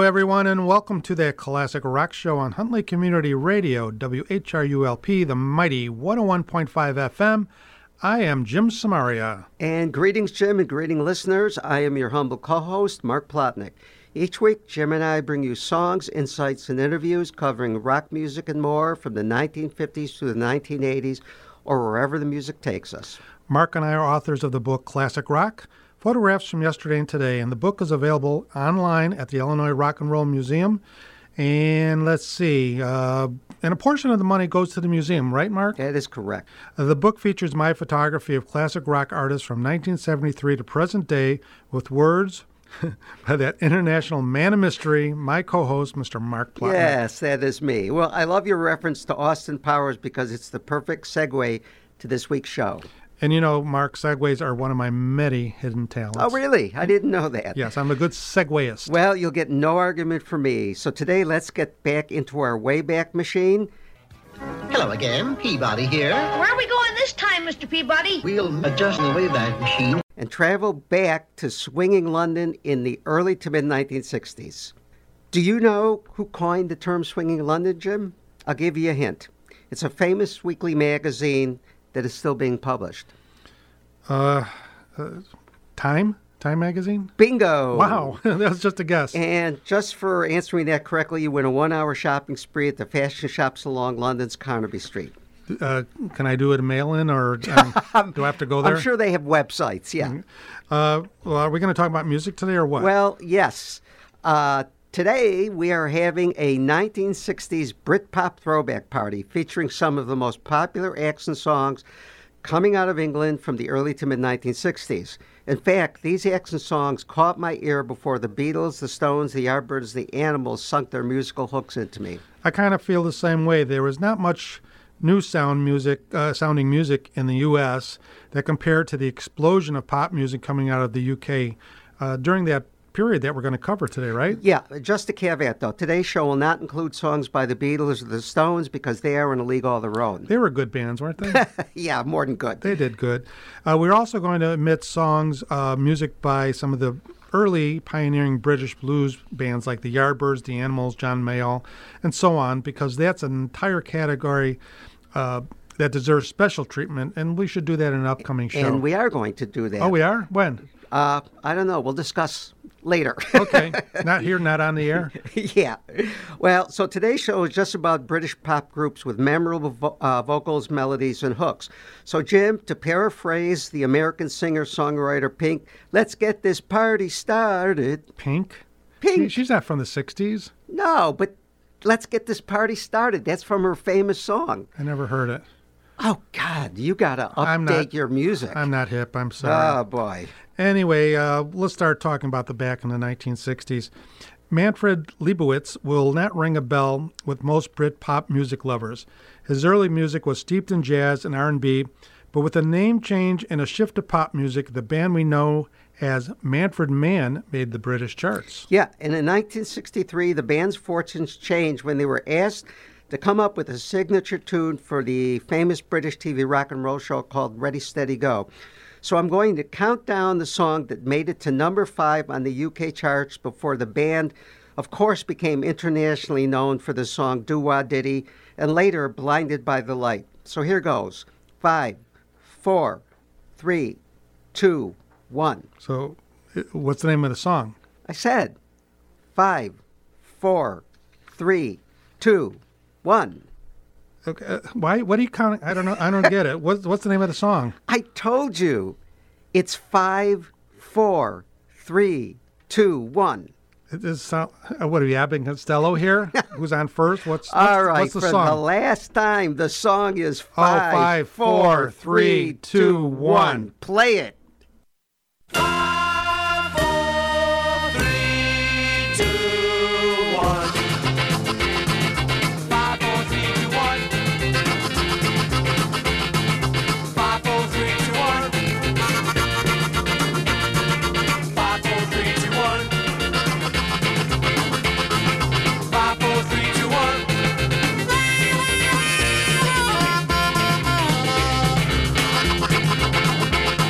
everyone, and welcome to the Classic Rock Show on Huntley Community Radio, WHRULP, the mighty 101.5 FM. I am Jim Samaria. And greetings, Jim, and greeting listeners. I am your humble co-host, Mark Plotnick. Each week, Jim and I bring you songs, insights, and interviews covering rock music and more from the 1950s to the 1980s, or wherever the music takes us. Mark and I are authors of the book Classic Rock, Photographs from Yesterday and Today, and the book is available online at the Illinois Rock and Roll Museum. And let's see, and a portion of the money goes to the museum, right, Mark? That is correct. The book features my photography of classic rock artists from 1973 to present day with words by that international man of mystery, my co-host, Mr. Mark Plotnick. Yes, that is me. Well, I love your reference to Austin Powers because it's the perfect segue to this week's show. And you know, Mark, segues are one of my many hidden talents. Oh, really? I didn't know that. Yes, I'm a good segueist. Well, you'll get no argument from me. So today, let's get back into our Wayback Machine. Hello again, Peabody here. Where are we going this time, Mr. Peabody? We'll adjust the Wayback Machine And travel back to swinging London in the early to mid-1960s. Do you know who coined the term swinging London, Jim? I'll give you a hint. It's a famous weekly magazine that is still being published. Time magazine? Bingo! Wow, that was just a guess. And just for answering that correctly, you win a 1-hour shopping spree at the fashion shops along London's Carnaby Street. Can I do it a mail-in, or do I have to go there? I'm sure they have websites, yeah. Well, are we going to talk about music today, or what? Well, yes. Today, we are having a 1960s Britpop throwback party featuring some of the most popular acts and songs coming out of England from the early to mid-1960s. In fact, these acts and songs caught my ear before the Beatles, the Stones, the Yardbirds, the Animals sunk their musical hooks into me. I kind of feel the same way. There was not much new sounding music in the U.S. that compared to the explosion of pop music coming out of the U.K. During that period that we're going to cover today, right? Yeah, just a caveat, though. Today's show will not include songs by the Beatles or the Stones because they are in a league all their own. They were good bands, weren't they? Yeah, more than good. They did good. We're also going to omit songs, music by some of the early pioneering British blues bands like the Yardbirds, the Animals, John Mayall, and so on, because that's an entire category that deserves special treatment, and we should do that in an upcoming show. And we are going to do that. Oh, we are? When? I don't know. We'll discuss later. Okay. Not here, not on the air? Yeah. Well, so today's show is just about British pop groups with memorable vocals, melodies, and hooks. So, Jim, to paraphrase the American singer-songwriter Pink, let's get this party started. Pink? Pink. She's not from the 60s. No, but let's get this party started. That's from her famous song. I never heard it. Oh, God, you got to update your music. I'm not hip. I'm sorry. Oh, boy. Anyway, let's start talking about the back in the 1960s. Manfred Leibowitz will not ring a bell with most Brit pop music lovers. His early music was steeped in jazz and R&B, but with a name change and a shift to pop music, the band we know as Manfred Mann made the British charts. Yeah, and in 1963, the band's fortunes changed when they were asked to come up with a signature tune for the famous British TV rock and roll show called Ready, Steady, Go. So I'm going to count down the song that made it to number 5 on the UK charts before the band, of course, became internationally known for the song Doo-Wah Diddy and later Blinded by the Light. So here goes. 5, 4, 3, 2, 1. So what's the name of the song? I said 5, 4, 3, 2, 1. Okay, why? What are you counting? I don't know. I don't get it. What's the name of the song? I told you. It's 5, 4, 3, 2, 1. It is, what are you, Abbott and Costello here? Who's on first? All right, what's the for song? the last time, the song is 5, 5, 4, 3, 2, 1. Play it. 5, 4, 3, 2, 1. 5, 4, 3, 2, 1. 5, 4, 3, 2, 1. 5, 4, 3, 2, 1. 5, 4, 3, 2, 1.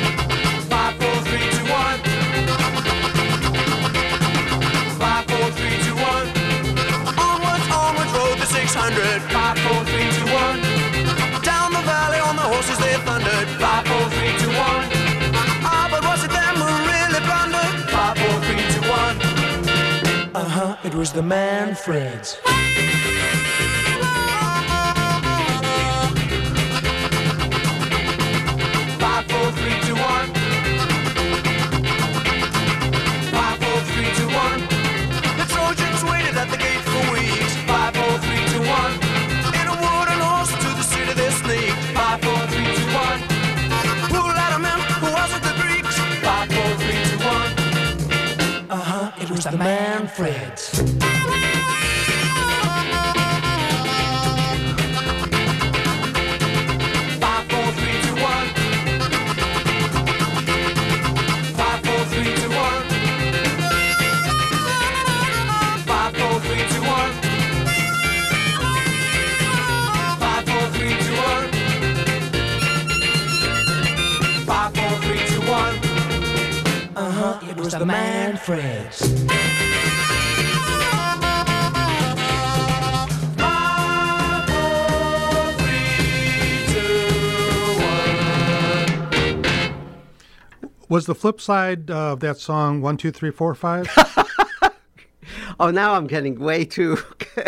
5, 4, 3, 2, 1. 5, 4, 3, 100. 5, 4, 3, 2, 1. Down the valley on the horses they thundered. 5, 4, 3, 2, 1. Ah, but was it them who really blundered? 5, 4, 3, 2, 1. It was the Manfreds. 5, 4, 3, 2, 1. 5, 4, 3, 2, 1. The Trojans waited at the gate for weeks. 5, 4, 3, 2, 1. In a wooden horse to the city they sneaked. 5, 4, 3, 2, 1. Who let 'em in? Who wasn't the Greeks? 5, 4, 3, 2, 1. It was the Manfreds. 5, 4, 3, 2, 1. 5, 4, 3, 2, 1. 5, 4, 3, 2, 1. 5, 4, 3, 2, 1. 5, 4, 3, 2, 1. It was the Manfreds. 5, 4, 3, 2, 1. Was the flip side of that song 1, 2, 3, 4, 5? Oh, now I'm getting way too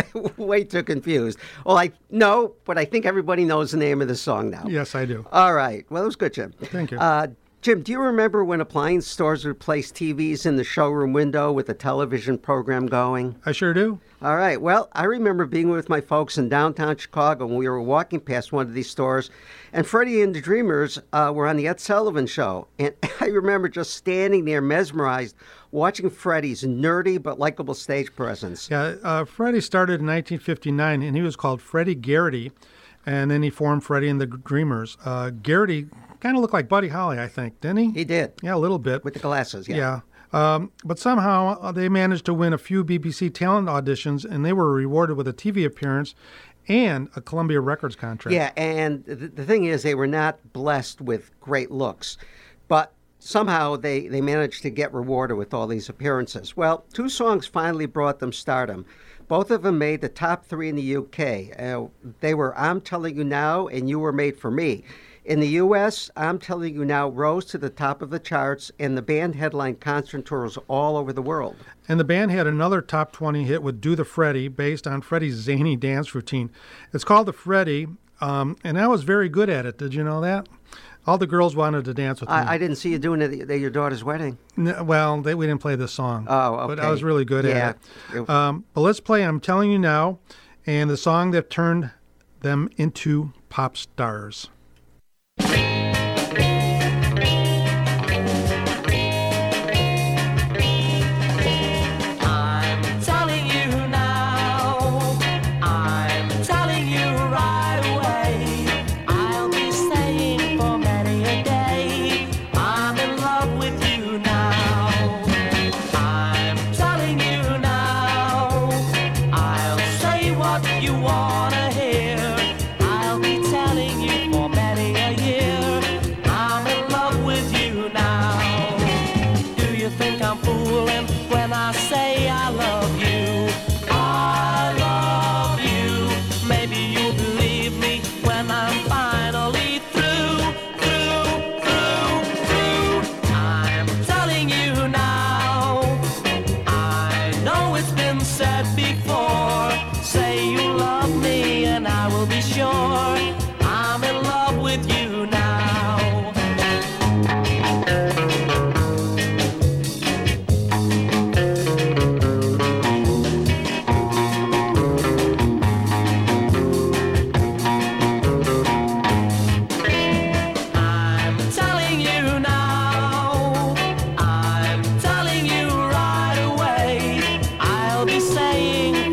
confused. Well, no, but I think everybody knows the name of the song now. Yes, I do. All right. Well, it was good, Jim. Thank you. Jim, do you remember when appliance stores would place TVs in the showroom window with a television program going? I sure do. All right. Well, I remember being with my folks in downtown Chicago when we were walking past one of these stores, and Freddie and the Dreamers were on the Ed Sullivan Show. And I remember just standing there mesmerized, watching Freddie's nerdy but likable stage presence. Yeah, Freddie started in 1959, and he was called Freddie Garrity, and then he formed Freddie and the Dreamers. Garrity kind of looked like Buddy Holly, I think, didn't he? He did. Yeah, a little bit. With the glasses, yeah. Yeah. But somehow they managed to win a few BBC talent auditions, and they were rewarded with a TV appearance and a Columbia Records contract. Yeah, and the thing is, they were not blessed with great looks, but somehow they managed to get rewarded with all these appearances. Well, two songs finally brought them stardom. Both of them made the top 3 in the UK. They were I'm Telling You Now and You Were Made for Me. In the U.S., I'm Telling You Now rose to the top of the charts, and the band headlined concert tours all over the world. And the band had another top 20 hit with Do the Freddie, based on Freddie's zany dance routine. It's called the Freddie, and I was very good at it. Did you know that? All the girls wanted to dance with me. I didn't see you doing it at your daughter's wedding. Well, we didn't play this song. Oh, okay. But I was really good at it. But let's play I'm Telling You Now, and the song that turned them into pop stars. Saying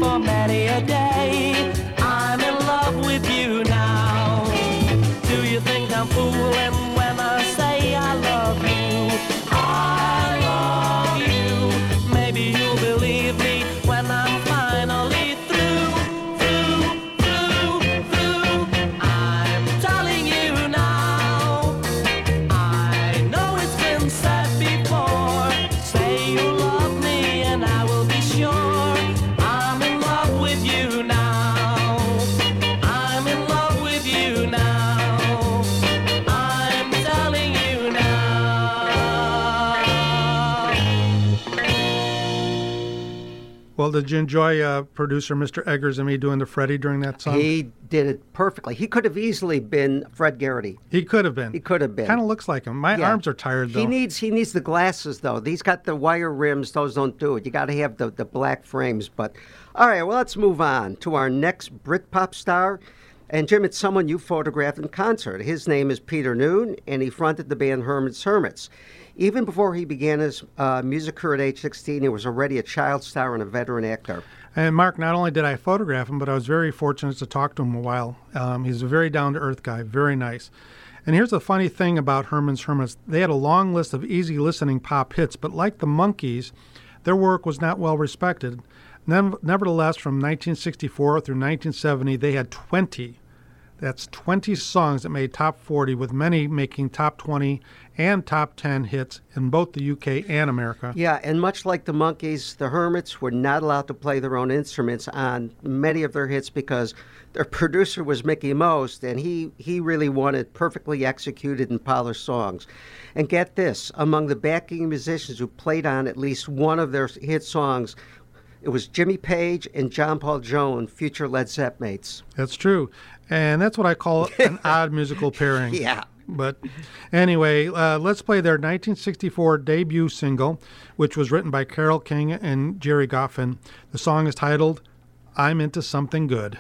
Well, did you enjoy producer Mr. Eggers and me doing the Freddie during that song? He did it perfectly. He could have easily been Fred Garrity. He could have been. He could have been. Kind of looks like him. My arms are tired, though. He needs the glasses, though. These got the wire rims. Those don't do it. You got to have the black frames. But, all right, well, let's move on to our next Britpop star. And, Jim, it's someone you photographed in concert. His name is Peter Noone, and he fronted the band Herman's Hermits. Even before he began his music career at age 16, he was already a child star and a veteran actor. And, Mark, not only did I photograph him, but I was very fortunate to talk to him a while. He's a very down-to-earth guy, very nice. And here's the funny thing about Herman's Hermits. They had a long list of easy-listening pop hits, but like the Monkees, their work was not well respected. Nevertheless, from 1964 through 1970, they had 20. That's 20 songs that made top 40, with many making top 20 and top 10 hits in both the UK and America. Yeah, and much like the Monkees, the Hermits were not allowed to play their own instruments on many of their hits because their producer was Mickey Most, and he really wanted perfectly executed and polished songs. And get this, among the backing musicians who played on at least one of their hit songs, it was Jimmy Page and John Paul Jones, future Led Zepp mates. That's true. And that's what I call an odd musical pairing. Yeah. But anyway, let's play their 1964 debut single, which was written by Carole King and Jerry Goffin. The song is titled, I'm Into Something Good.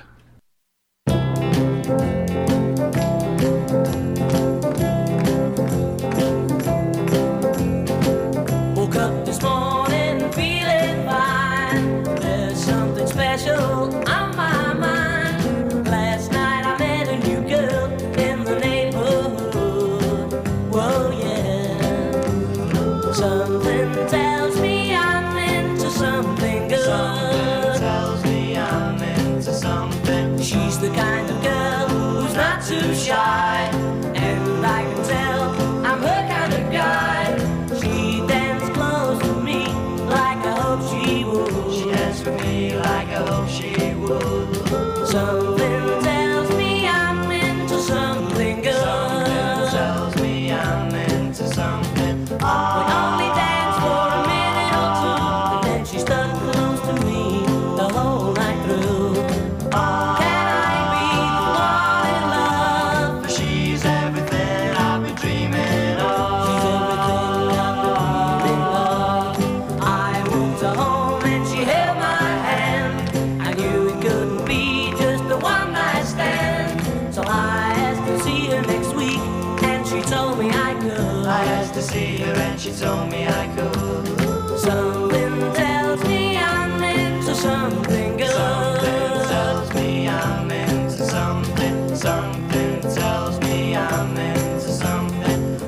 Woke up this morning feeling fine. There's something special on my mind. Last night I met a new girl in the neighborhood. Whoa, yeah. Something tells me I'm into something good. Something tells me I'm into something. She's the kind of girl who's not too shy, and I can tell I'm her kind of guy. She danced close to me like I hope she would. She danced with me like I hope she would. Something tells me I'm into something good. Something tells me I'm into something. We only danced for a minute or two, and then she stuck close to me the whole night through. Can I be the one in love? She's everything I've been dreaming of. She's everything I've been dreaming of. I walked her home and she held my hand. I knew it couldn't be just a one-night stand. So I asked to see her next week, and she told me I could. I asked to see her and she told me I could. Something tells me I'm into something good. Something tells me I'm into something. Something tells me I'm into something.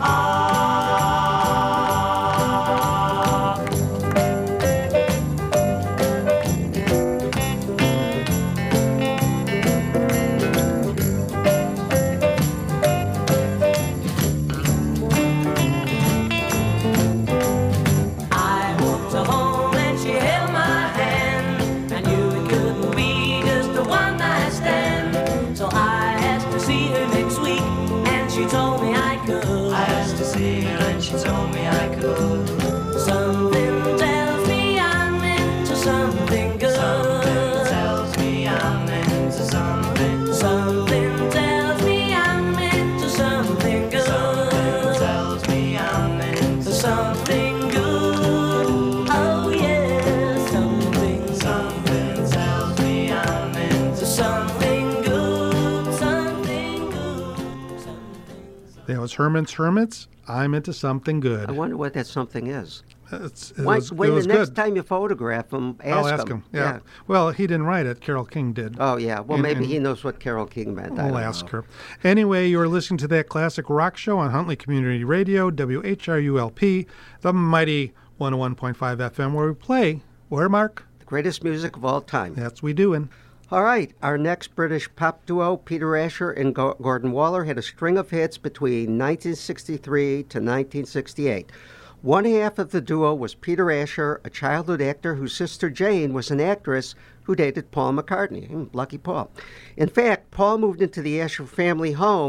I walked her home and she held my hand. I knew it couldn't be just a one-night stand. So I asked to see her next week, and she told me I could. I asked to see her and she told me I could. Something tells me I'm into something good. Something tells me I'm into something. Something tells me I'm into something good. Something tells me I'm into something good. Oh yeah, something. Something tells me I'm into something good. Something good. Something. That was Herman's Hermits, I'm Into Something Good. I wonder what that something is. It When was the good. next time you photograph him, I'll ask him. Yeah. Well, he didn't write it. Carole King did. Oh, yeah. Well, And- maybe and he knows what Carole King meant. I We'll don't ask know. her. Anyway, you're listening to That Classic Rock Show on Huntley Community Radio, WHRULP, the mighty 101.5 FM, where we play, where, Mark? The greatest music of all time. That's we doing. All right, our next British pop duo, Peter Asher and Gordon Waller, had a string of hits between 1963 to 1968. One half of the duo was Peter Asher, a childhood actor whose sister Jane was an actress who dated Paul McCartney. Lucky Paul. In fact, Paul moved into the Asher family home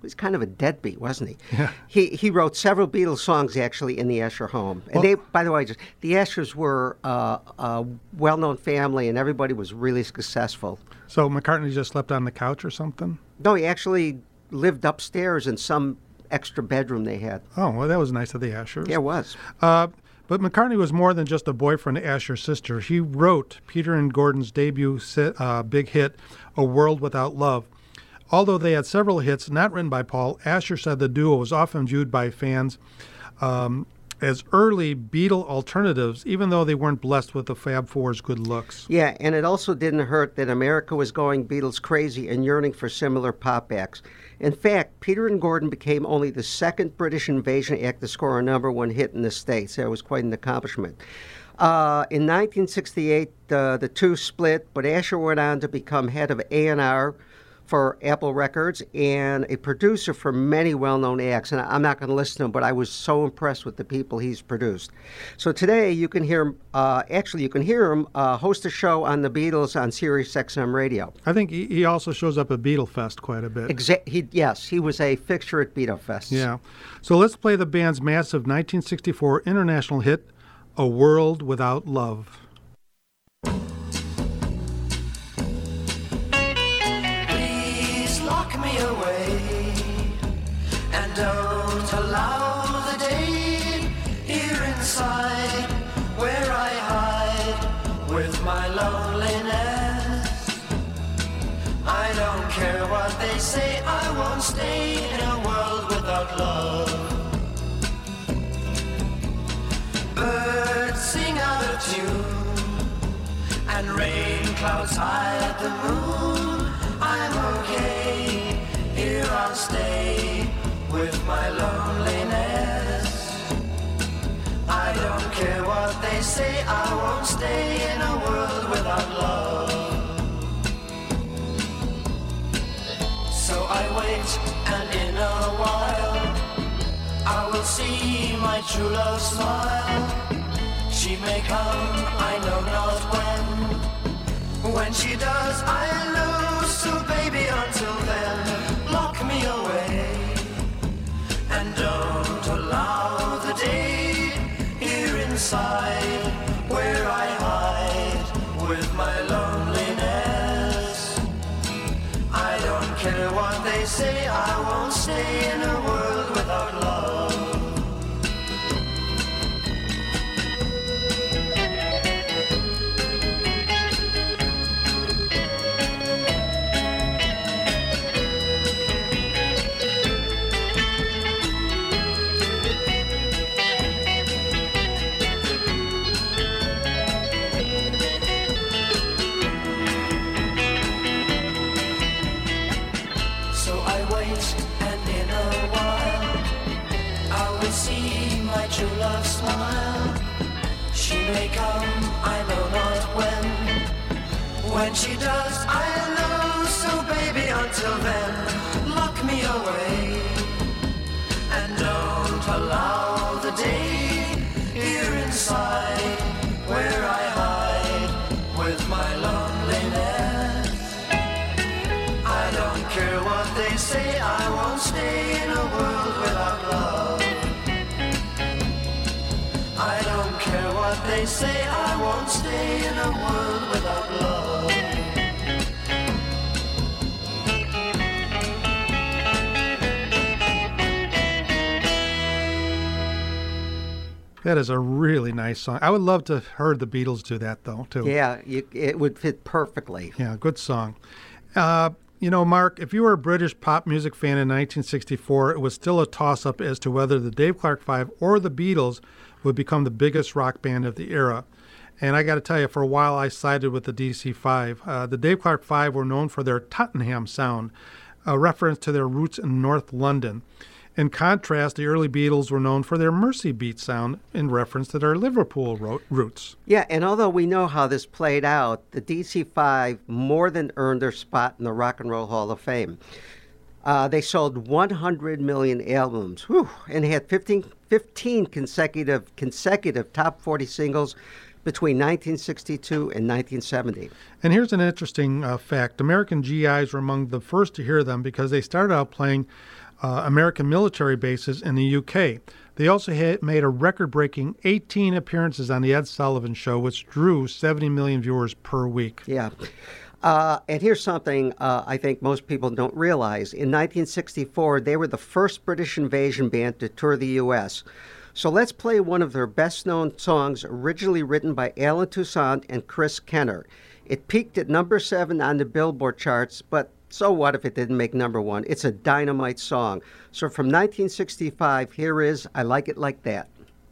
was kind of a deadbeat, wasn't he? Yeah. He wrote several Beatles songs actually in the Asher home. And they, by the way, the Ashers were a well-known family, and everybody was really successful. So McCartney just slept on the couch or something? No, he actually lived upstairs in some extra bedroom they had. Oh, well, that was nice of the Ashers. Yeah, it was. But McCartney was more than just a boyfriend to Asher's sister. He wrote Peter and Gordon's debut big hit, A World Without Love. Although they had several hits not written by Paul, Asher said the duo was often viewed by fans as early Beatle alternatives, even though they weren't blessed with the Fab Four's good looks. Yeah, and it also didn't hurt that America was going Beatles crazy and yearning for similar pop acts. In fact, Peter and Gordon became only the second British invasion act to score a #1 hit in the States. That was quite an accomplishment. In 1968, the two split, but Asher went on to become head of A&R for Apple Records and a producer for many well-known acts. And I'm not going to list them, but I was so impressed with the people he's produced. So today you can hear him, host a show on the Beatles on Sirius XM Radio. I think he also shows up at Beatle Fest quite a bit. Yes, he was a fixture at Beatle Fest. Yeah. So let's play the band's massive 1964 international hit, A World Without Love. Don't allow the day here inside where I hide with my loneliness. I don't care what they say, I won't stay in a world without love. Birds sing out of tune and rain clouds hide the moon. I'm okay, here I'll stay with my loneliness. I don't care what they say, I won't stay in a world without love. So I wait, and in a while I will see my true love smile. She may come, I know not when. When she does, I lose. So baby, until then, lock me away. And don't allow the day here inside where I hide with my loneliness. I don't care what they say, I won't stay in a world without love. True love smile. She may come, I know not when. When she does, I know. So baby, until then, lock me away. And don't allow the day here inside where I hide with my loneliness. I don't care what they say, I won't stay in a world without love. I don't care what they say, I won't stay in a world without love. That is a really nice song. I would love to have heard the Beatles do that, though, too. Yeah, it would fit perfectly. Yeah, good song. Mark, if you were a British pop music fan in 1964, it was still a toss-up as to whether the Dave Clark Five or the Beatles would become the biggest rock band of the era. And I got to tell you, for a while I sided with the DC-5. The Dave Clark Five were known for their Tottenham sound, a reference to their roots in North London. In contrast, the early Beatles were known for their Mercy Beat sound in reference to their Liverpool roots. Yeah, and although we know how this played out, the DC-5 more than earned their spot in the Rock and Roll Hall of Fame. They sold 100 million albums, and had 15 consecutive top 40 singles between 1962 and 1970. And here's an interesting fact. American GIs were among the first to hear them because they started out playing American military bases in the UK. They also made a record-breaking 18 appearances on The Ed Sullivan Show, which drew 70 million viewers per week. Yeah. And here's something I think most people don't realize. In 1964, they were the first British invasion band to tour the U.S. So let's play one of their best-known songs, originally written by Alan Toussaint and Chris Kenner. It peaked at number 7 on the Billboard charts, but so what if it didn't make number 1? It's a dynamite song. So from 1965, here is I Like It Like That.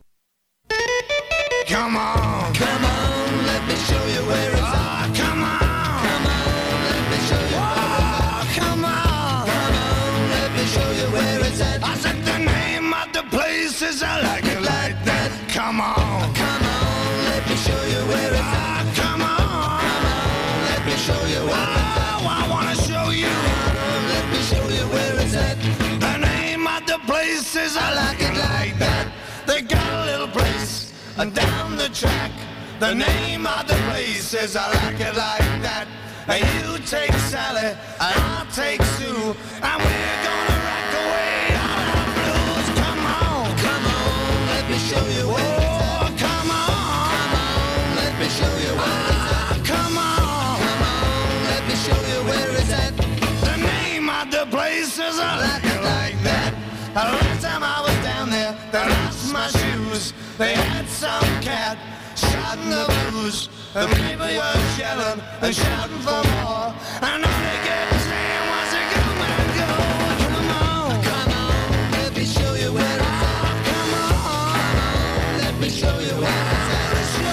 Come on, let me show you where it's at. Come on, let me show you where it's at. Come on, let me show you where it's at. I said the name of the place is I Like It Like That. Come on, let me show you where it's at. Come on, let me show you where it's at. I wanna show you. Let me show you where it's at. The name of the place is I Like It Like That. They got a little place down the track. The name of the place is I Like It Like That. And you take Sally, and I'll take Sue, and we're gonna rock away all our blues. Come on, let me show you where it's at. Come on, let me show you where it's at. Come on, let me show you where it's at. The name of the place is I Like It Like That. Last time I was down there, they lost my shoes. They had some cat shouting the blues. The people were yelling and shouting for more. And all they kept saying was to come and go. Come on, let me show you where it's at. Come on, let me show you where it's at.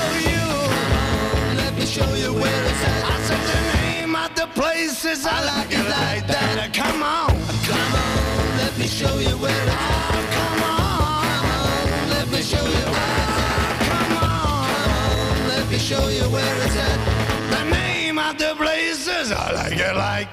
Let me show you where it's at. I said the name of the place is I Like It Like That. Come on, let me show you where it's at. Come on, let me show you where it's at. Come on, let me show you where it's at. The name of the place is I Like It Like.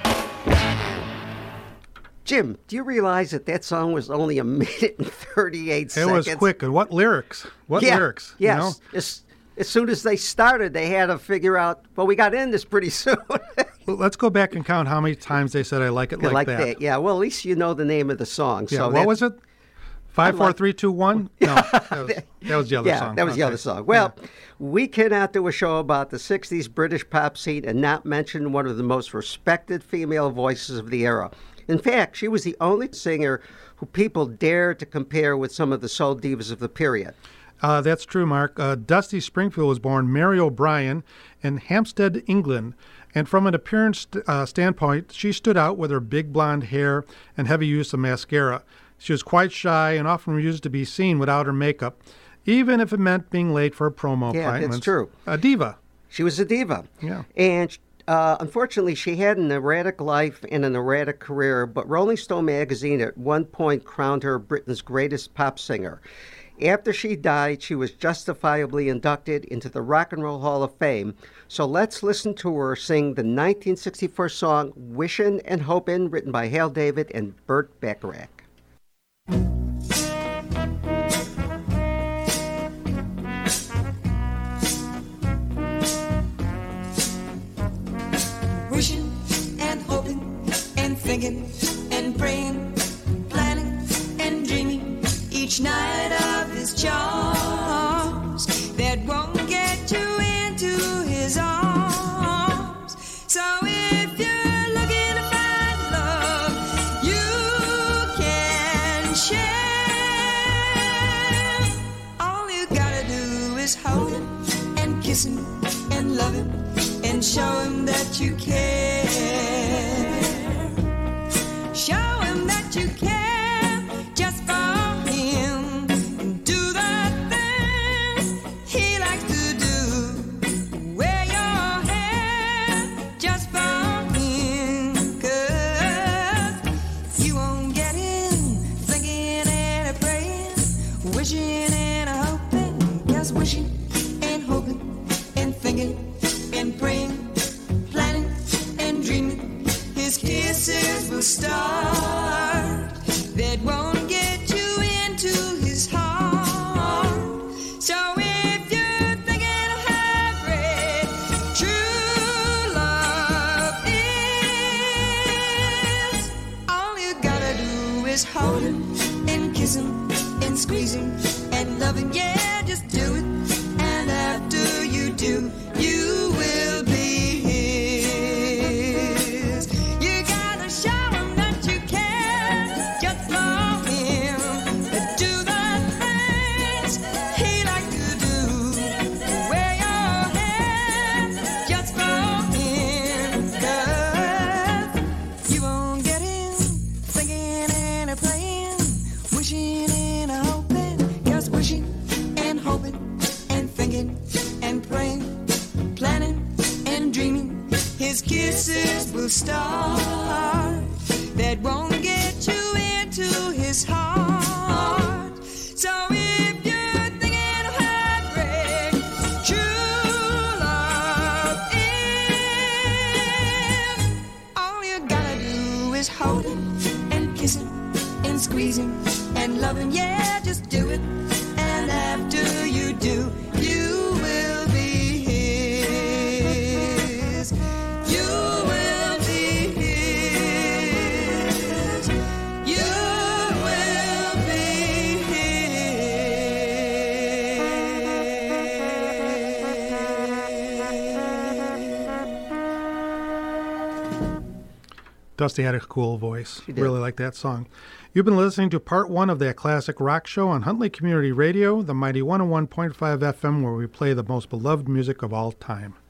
Jim, do you realize that song was only 1 minute and 38 seconds? It was quick. And what lyrics? Lyrics? Yes. You know? As soon as they started, they had to figure out, well, we got to end this pretty soon. Well, let's go back and count how many times they said I like it like that. Yeah, well, at least you know the name of the song. Yeah, so what was it? 5, 4, 3, 2, 1? No, that was the other song. Yeah, that was the other song. Well, we cannot do a show about the 60s British pop scene and not mention one of the most respected female voices of the era. In fact, she was the only singer who people dared to compare with some of the soul divas of the period. That's true, Mark. Dusty Springfield was born Mary O'Brien in Hampstead, England. And from an appearance standpoint, she stood out with her big blonde hair and heavy use of mascara. She was quite shy and often refused to be seen without her makeup, even if it meant being late for a promo appointment. Yeah, that's true. A diva. She was a diva. Yeah. And unfortunately, she had an erratic life and an erratic career, but Rolling Stone magazine at one point crowned her Britain's greatest pop singer. After she died, she was justifiably inducted into the Rock and Roll Hall of Fame. So let's listen to her sing the 1964 song Wishin' and Hopin', written by Hal David and Burt Bacharach. Wishing and hoping and thinking and praying, planning and dreaming each night of his charms that won't get you into his arms. So if you're looking to find love, you can share. All you gotta do is hold him and kiss him and love him and show him that you care. Show him that you care just for him. Do the things he likes to do. Wear your hair just for him. 'Cause you won't get him thinking and a praying, wishing and a hoping, just wishing and hoping and thinking and praying, planning and dreaming. His kisses will start that won't get you into his heart. So if you're thinking of how great true love is, all you gotta do is hold him and kiss him and squeeze him and love him. Yeah, just do it. And after you do, you will be his. You gotta show him that you care just for him. Do the things he likes to do. Wear your hair just for him. 'Cause you won't get him thinking and a playing, wishing and a hoping, just wishing and hoping and thinking and praying, planning and dreaming. His kisses will start that won't get you into his heart. So if you're thinking of heartbreak, true love is. All you gotta do is hold him and kiss him and squeeze him and love him. Yeah, just do it. And after you do, you will be his. You will be his. You will be his. Dusty had a cool voice. She did. Really like that song. You've been listening to part one of that classic rock show on Huntley Community Radio, the mighty 101.5 FM, where we play the most beloved music of all time.